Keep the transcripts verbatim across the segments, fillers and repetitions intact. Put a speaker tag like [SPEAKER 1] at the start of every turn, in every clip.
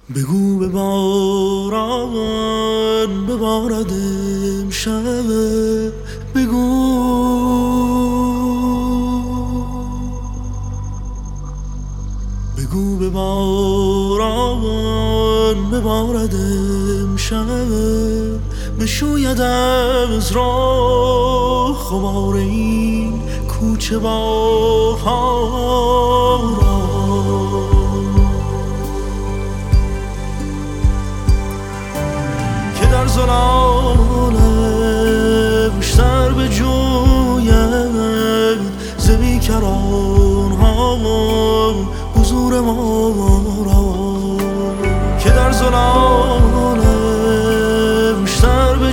[SPEAKER 1] بگو به باران ببارد امشب، بگو بگو به باران ببارد امشب، بشوید از راه خمار این کوچه باها را، که در ظلالش سر به جوید ز بیکران ها حضور ما را، که در ظلالش سر به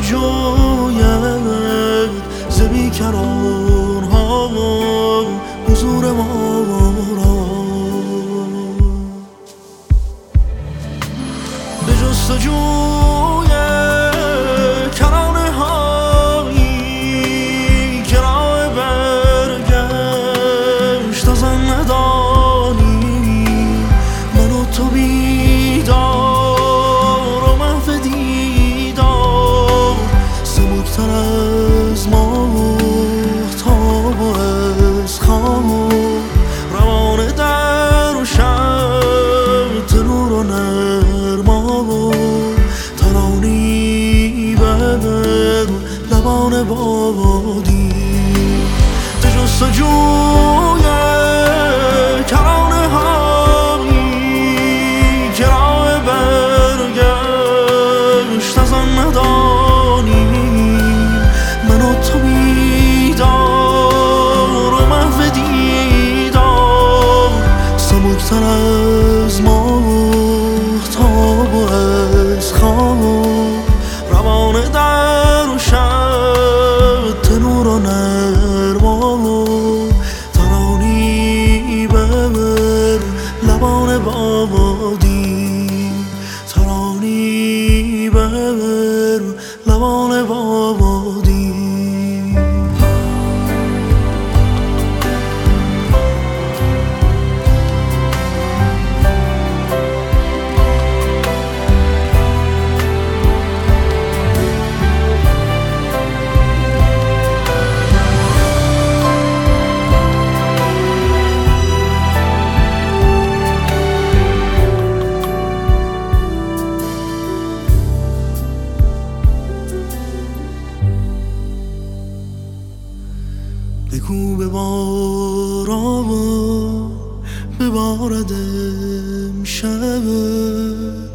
[SPEAKER 1] جوید ز بیکران ها حضور ما را، به جستجوی کرانه هایی که راه برگشت از آن ندانی، من و تو بیدار و محو دیدار، سبکتر از ماهتاب و از خواب، روانه در و شب تنور و نرما و ترانی بر لبان بادی، به جستجوی کرانه هایی که راه برگشت از آن ندانی، من و تو بیدار و محو دیدار، سبکتر از ماهتاب و از خواب، روانه در و شب تنور و نرما و ترانی بر لبان بادی، ترانی بر لبان بادی. بگو به باران ببارد امشب،